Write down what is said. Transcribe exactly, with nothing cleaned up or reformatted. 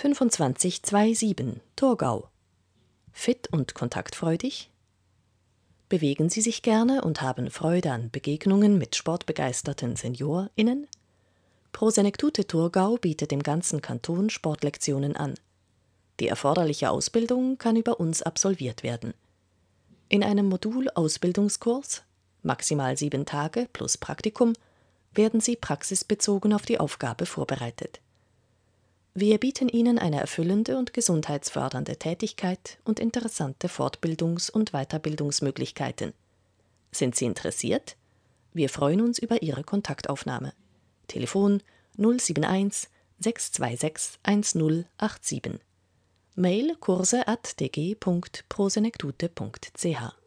fünfundzwanzig siebenundzwanzig Thurgau. Fit und kontaktfreudig? Bewegen Sie sich gerne und haben Freude an Begegnungen mit sportbegeisterten SeniorInnen? Pro Senectute Thurgau bietet im ganzen Kanton Sportlektionen an. Die erforderliche Ausbildung kann über uns absolviert werden. In einem Modul-Ausbildungskurs, maximal sieben Tage plus Praktikum, werden Sie praxisbezogen auf die Aufgabe vorbereitet. Wir bieten Ihnen eine erfüllende und gesundheitsfördernde Tätigkeit und interessante Fortbildungs- und Weiterbildungsmöglichkeiten. Sind Sie interessiert? Wir freuen uns über Ihre Kontaktaufnahme. Telefon null sieben eins sechs zwei sechs eins null acht sieben. Mail kurse at d g punkt pro senectute punkt c h.